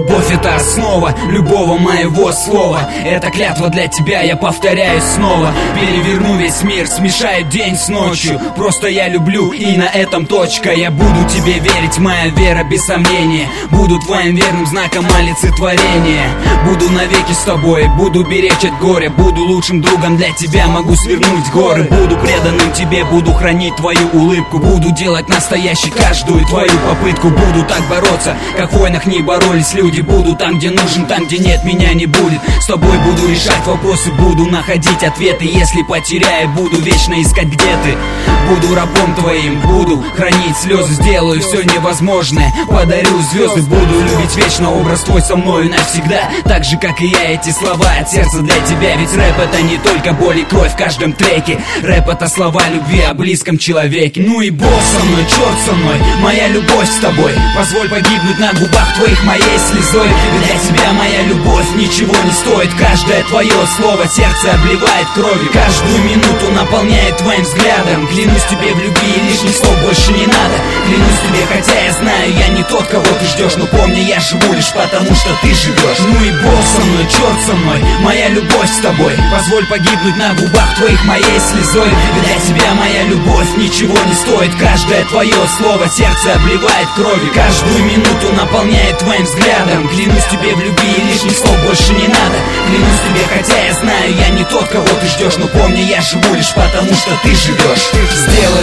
Любовь — это основа любого моего слова. Это клятва для тебя, я повторяю снова. Переверну весь мир, смешаю день с ночью. Просто я люблю, и на этом точка. Я буду тебе верить, моя вера без сомнения. Буду твоим верным знаком олицетворения. Буду навеки с тобой, буду беречь от горя. Буду лучшим другом для тебя, могу свернуть горы. Буду преданным тебе, буду хранить твою улыбку. Буду делать настоящей каждую твою попытку. Буду так бороться, как в войнах не боролись люди. Буду там, где нужен, там, где нет, меня не будет. С тобой буду решать вопросы, буду находить ответы. Если потеряю, буду вечно искать, где ты. Буду рабом твоим, буду хранить слезы. Сделаю все невозможное, подарю звезды. Буду любить вечно, образ твой со мною навсегда. Так же, как и я, эти слова от сердца для тебя. Ведь рэп — это не только боль и кровь в каждом треке. Рэп — это слова любви о близком человеке. Ну и бог со мной, черт со мной, моя любовь с тобой. Позволь погибнуть на губах твоих моей слезой. Для тебя моя любовь ничего не стоит. Каждое твое слово сердце обливает кровью. Каждую минуту наполняет твоим взглядом. Клянусь тебе в любви, лишних слов больше не надо. Клянусь тебе, хотя я знаю, я не тот, кого ты ждешь. Но помни, я живу лишь потому, что ты живешь. Ну и бог со мной, черт со мной, моя любовь с тобой. Позволь погибнуть на губах твоих моей слезой. Для тебя моя любовь ничего не стоит. Каждое твое слово сердце обливает кровью. Каждую минуту наполняет твоим взглядом. Клянусь тебе в любви, лишних слов больше не надо. Клянусь тебе, хотя я знаю, я не тот, кого ты ждешь. Но помни, я живу лишь потому, что ты живешь. Сделай